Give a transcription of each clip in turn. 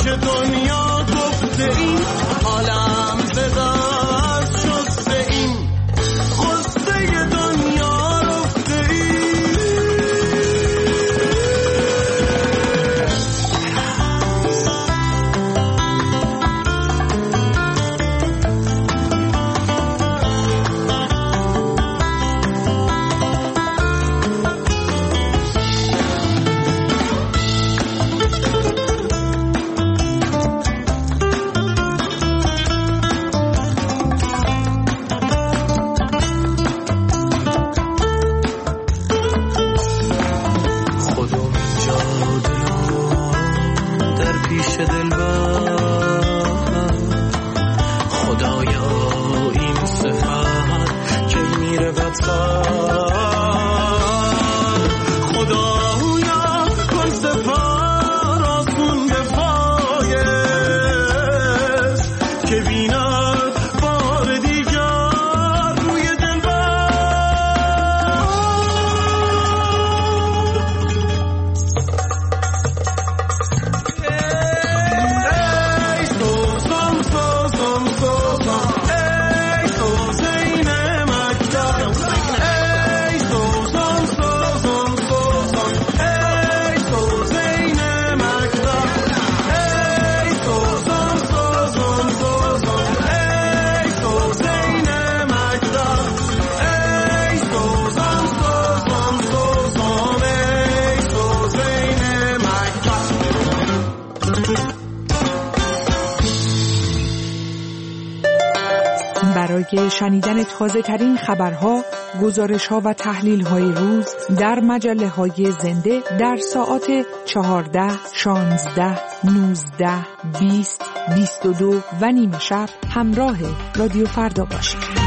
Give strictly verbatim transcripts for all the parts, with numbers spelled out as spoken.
که دنیا گفته این عالم زدار شسته این غصه دنیا رفته این. برای شنیدن تازه ترین خبرها، گزارش‌ها و تحلیل‌های روز در مجله‌های زنده در ساعات چهارده، شانزده، نوزده، بیست، بیست و دو و نیمه شب همراه رادیو فردا باشید.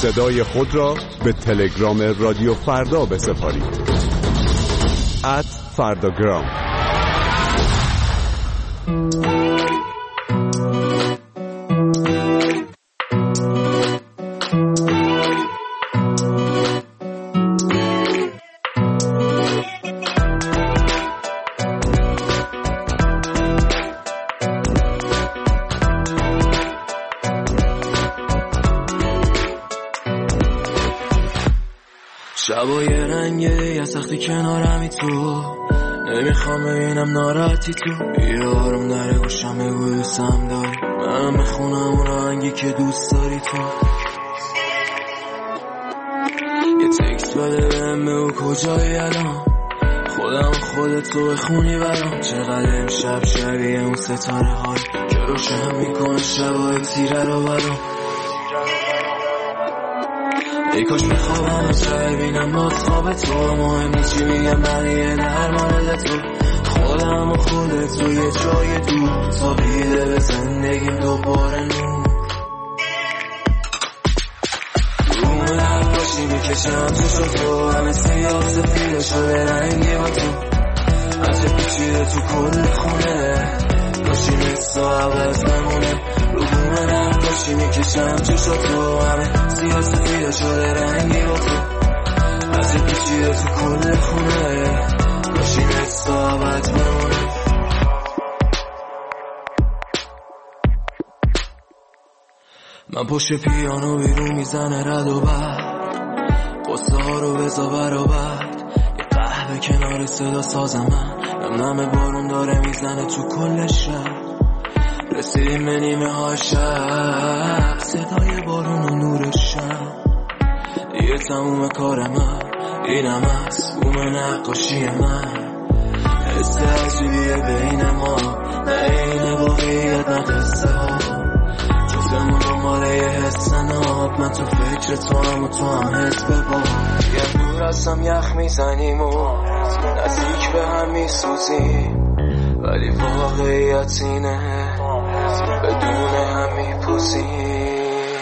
صدای خود را به تلگرام رادیو فردا بسپارید. ات فرداگرام. شبای رنگه یا سختی کنارمی تو، نمیخوام ببینم ناراحتی تو. بیا آروم در گوشم بگو دوستم داری، من میخونم اون آهنگی که دوست داری تو. یه تکست بده بهم بگو کجایی الان، خودم خودتو بخونی برام. چقدر امشب شبیه اون ستاره های که روشن میکنه شبای تیره رو برام. ای کاش بخوابم از ببینم باز خواب تو، مهم نیست چی میگم بقیه در مورد تو. خودم و خودت تو یه جای دور، تابیده به زندگیم دوباره نور. روم نقاشی میکشم چشم تو، همه سیاه سفیده شده رنگی با تو. از پیچیده تو کل خونه، باشی مثل عوض بمونه. روم نقاشی میکشم چشم تو، همه سیاه سفیده شده رنگی با تو. از پیچیده تو کل خونه، باشی مثل عوض بمونه. من پشت پیانو بیرون میزنه رد و بر، قصه ها رو بزا برابر. یه قهوه کنار صدا سازم من، نم نم بارون داره میزنه تو کل شب. رسیدیم به نیمه های شب، صدای بارون و نور شب. دیگه تموم کار من، اینم از بوم نقاشی من. حس عجیبیه بین ما، نه این واقعیت نه قصه ها. جفتمون دنباله یه حس ناب، من تو فکر تو هم و تو هم حس ببا. یه دور هستم یخ میزنیم و نزدیک به هم میسوزیم، ولی واقعیت اینه بدون هم میپوزیم.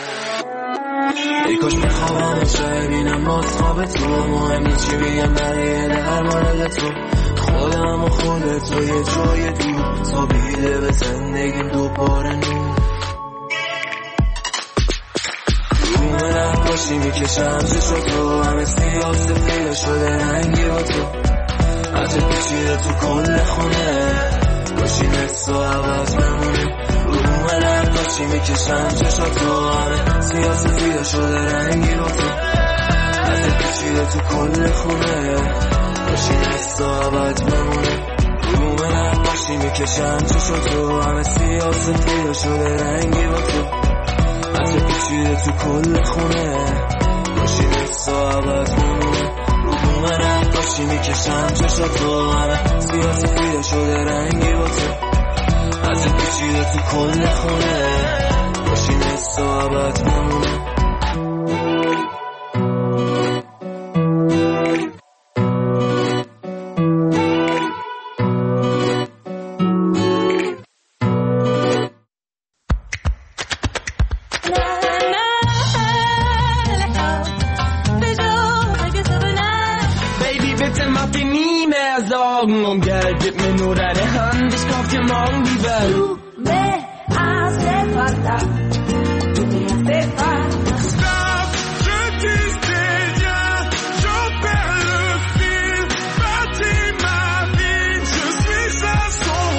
ای کاش بخوابم از ببینم باز خواب تو، مهم نیست چی میگم بقیه در مورد تو. خودم و خودت تو یه جای دور، تابیده به زندگیم دوباره نور. روم نقاشی میکشم چشم تو، همه سیاه سفیده شده رنگی با تو. از پیچیده تو کل خونه، باشی مثل عوض بمونه. روم نقاشی میکشم چشم تو، همه سیاه سفیده شده رنگی با تو. از پیچیده تو کل خونه، باشی مثل عوض بمونه. روم نقاشی میکشم چشم تو، همه سیاه سفیده شده رنگی با تو. از پیچیده تو کل خونه، باشی مثل عوض بمونه. روم نقاشی میکشم چشم تو، همه سیاه سفیده شده رنگی با تو. از پیچیده تو کل خونه، باشی مثل عوض بمونه. Um Geld, gib mir nur deine Hand, ich kauf dir morgen die Welt. Du me hace falta, tu me hace falta. Stop, je disais rien, j'en perds le fil. Bâtis ma vie, je suis à son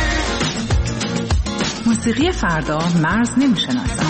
fil. موسیقی فردا مرز نمیشناسد.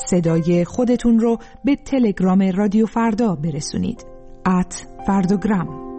صدای خودتون رو به تلگرام رادیو فردا برسونید. ات فردوگرام.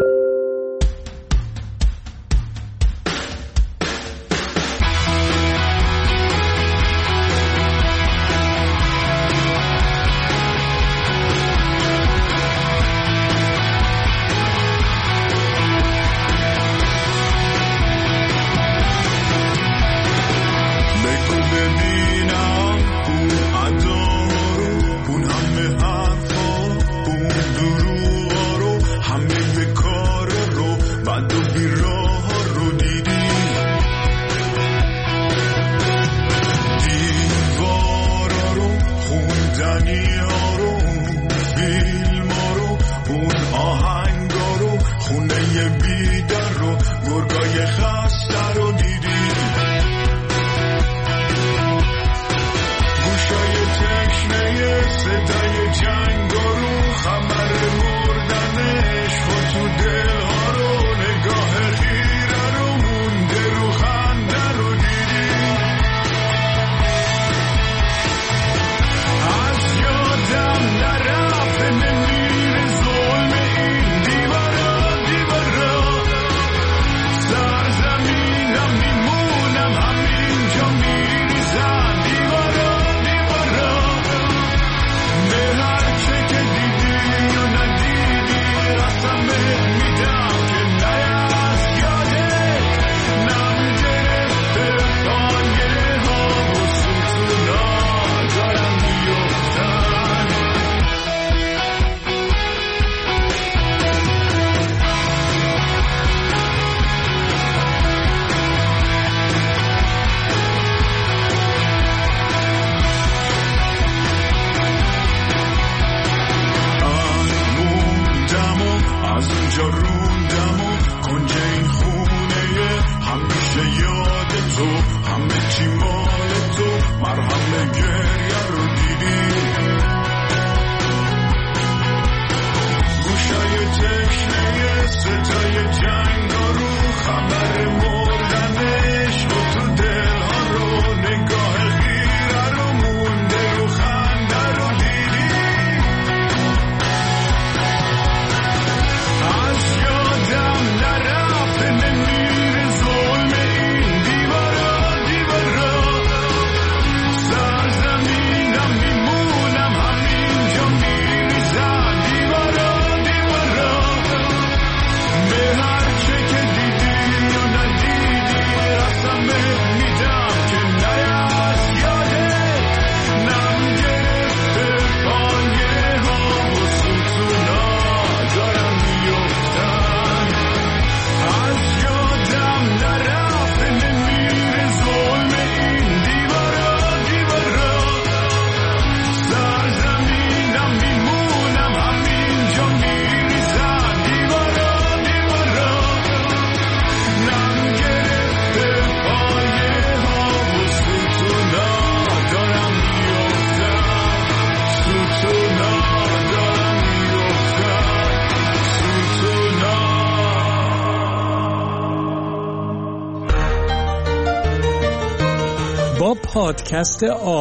پادکست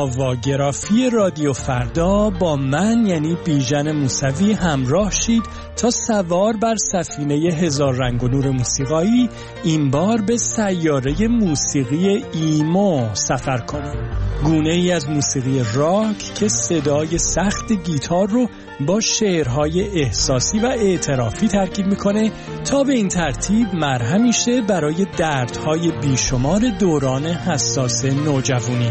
آواگرافی رادیو فردا با من یعنی بیژن موسوی همراه شید تا سوار بر سفینه هزار رنگ و نور موسیقایی این بار به سیاره موسیقی ایمو سفر کنیم. گونه ای از موسیقی راک که صدای سخت گیتار رو با شعرهای احساسی و اعترافی ترکیب میکنه تا به این ترتیب مرهمی شه برای دردهای بیشمار دوران حساس نوجوانی.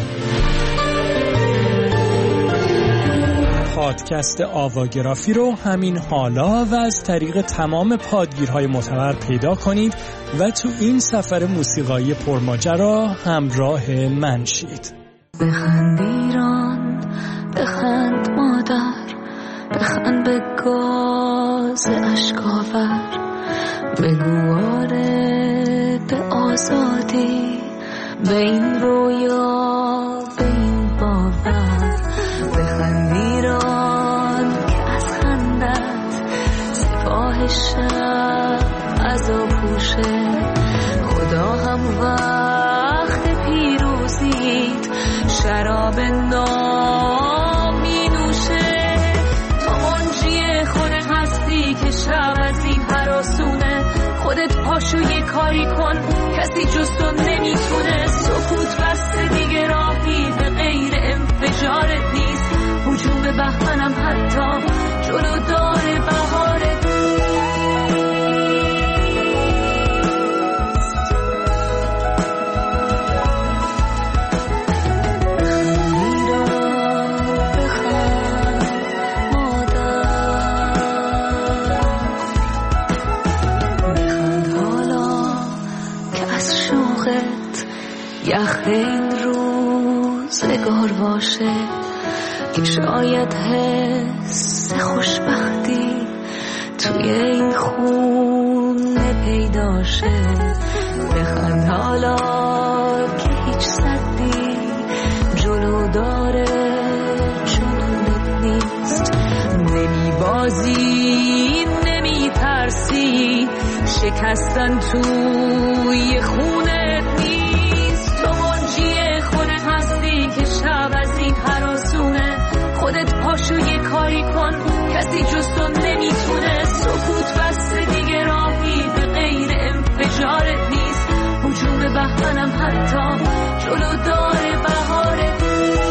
پادکست آواگرافی رو همین حالا و از طریق تمام پادگیرهای معتبر پیدا کنید و تو این سفر موسیقایی پرماجرا همراه من شید. بخند ایران، بخند مادر، بخند به گاز اشکاور، بگو آره به آزادی، به این رویا، به این باور. بخند ایران که از خندت سپاه شب از آغوشه، خدا هم وقت پیروزیت شراب نام پاشو یه کاری کن، کسی جز تو نمیتونه. سکوت بسته دیگه راهی به غیر انفجارت نیست. هجوم بهمنم حتی جلو داره بهارت. یخ این روزگار باشه، شاید حس خوشبختی توی این خونه پیدا شه. بخند حالا که هیچ صدی جلو داره جنونت نیست. نمی بازی نمی ترسی، شکستن توی خونت نیست. تو منجی خونه هستی که شب از این هراسونه. خودت پاشو یه کاری کن، کسی جز تو نمیتونه. سکوت بسته دیگه راهی به غیر انفجارت نیست. هجوم بهمنم حتی جلو داره بهارت.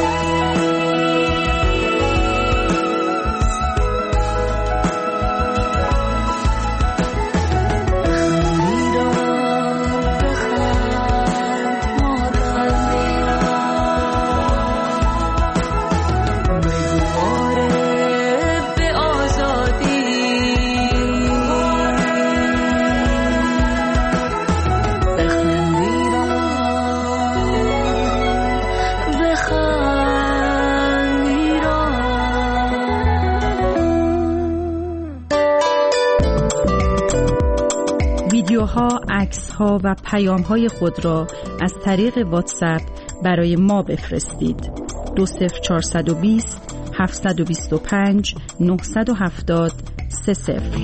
ویدیوها، عکس‌ها و پیام‌های خود را از طریق واتساپ برای ما بفرستید. دو صفر چهارصد و بیست هفتصد و بیست و پنج نهصد و هفتاد سه صفر.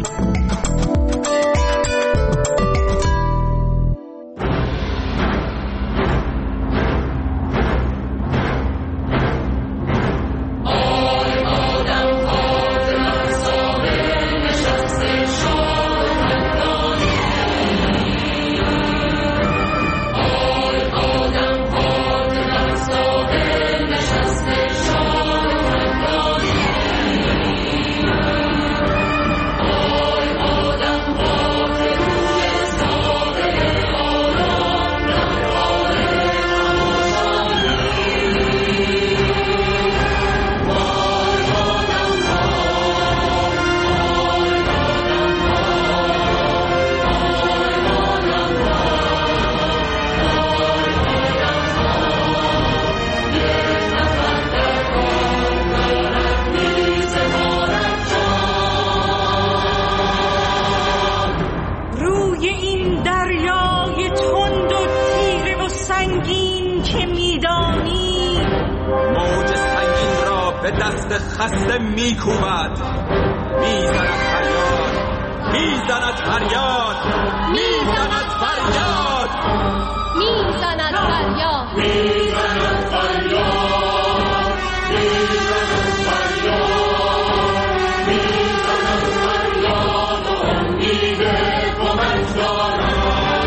به دست خسته میکوبد، میزند فریاد، میزند فریاد، میزند فریاد، میزند فریاد، میزند فریاد، میزند فریاد، میزند فریاد و امید کمک دارد.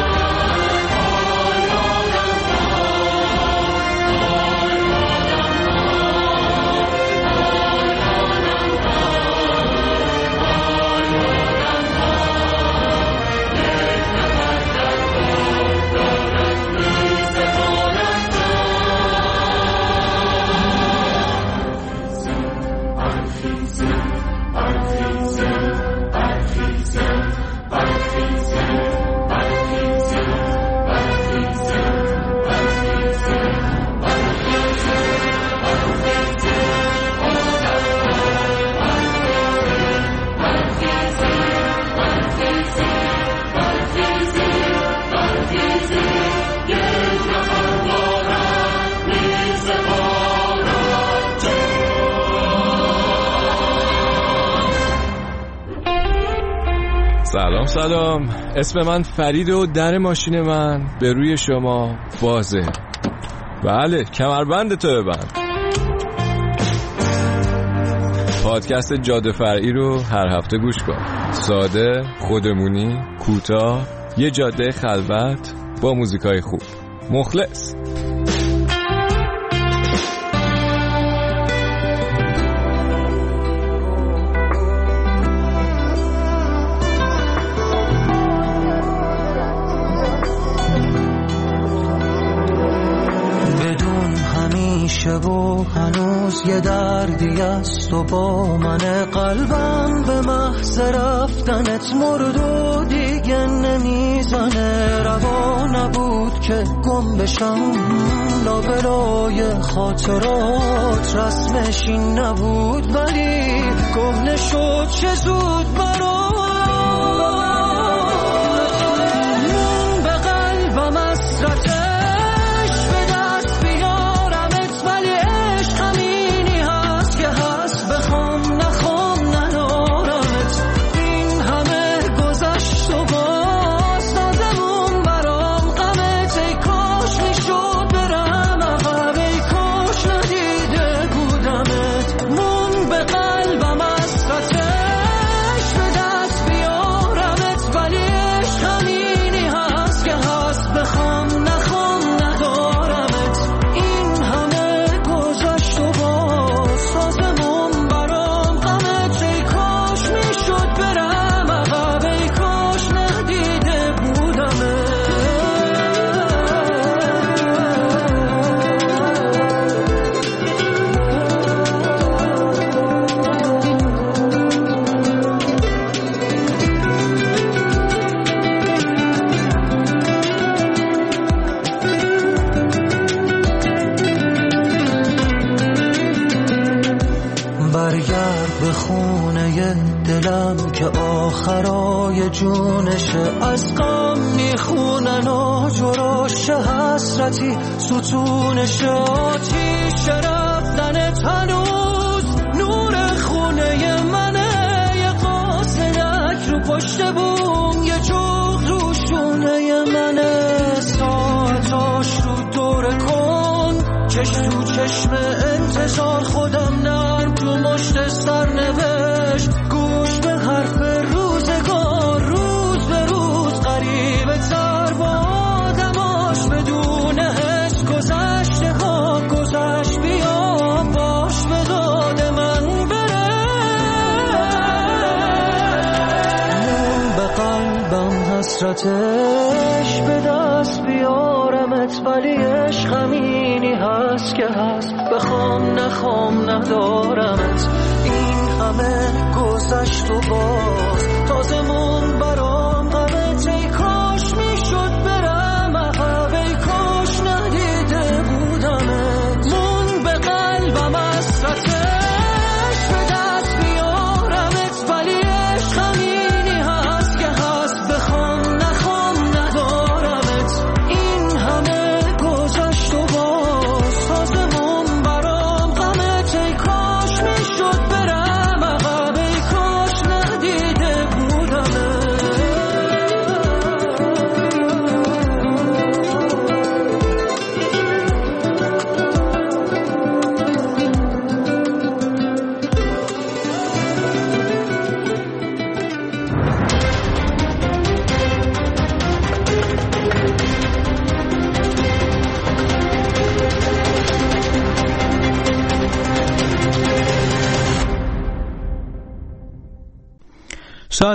سلام سلام، اسم من فرید و در ماشین من به روی شما بازه. بله، کمربند تو ببند. پادکست جاده فرعی رو هر هفته گوش کن. ساده، خودمونی، کوتاه یه جاده خلوت با موزیکای خوب. مخلص. و هنوز یه دردی است و با من قلبم به محض رفتنت مرد و دیگه نمیزنه. روا نبود که گم بشم لابلای خاطرات، رسمش این نبود ولی گم نشد چه زود برام. به قلبم حسرت آخرای جونشه از غم میخونن و جراش حسرتی ستونشه. آتیش رفتن تنوز نور خونه منه، یه قاصدک رو پشت بوم یه جوغ رو شونه منه. ساعتاش رو دور کن چش تو چشم انتظار، خودم نرم تو مشت سر نوشت گوش به حرف روزگار. روز به روز قریبه تر با آدماش بدون حس گذشته ها گذشت. بیا باش به داد من بره. مون به قلبم حسرتش به دست بیارمت ولی عشق همینی هست که هست. بخوام نخوام ندارمت. این همه گذشت و باز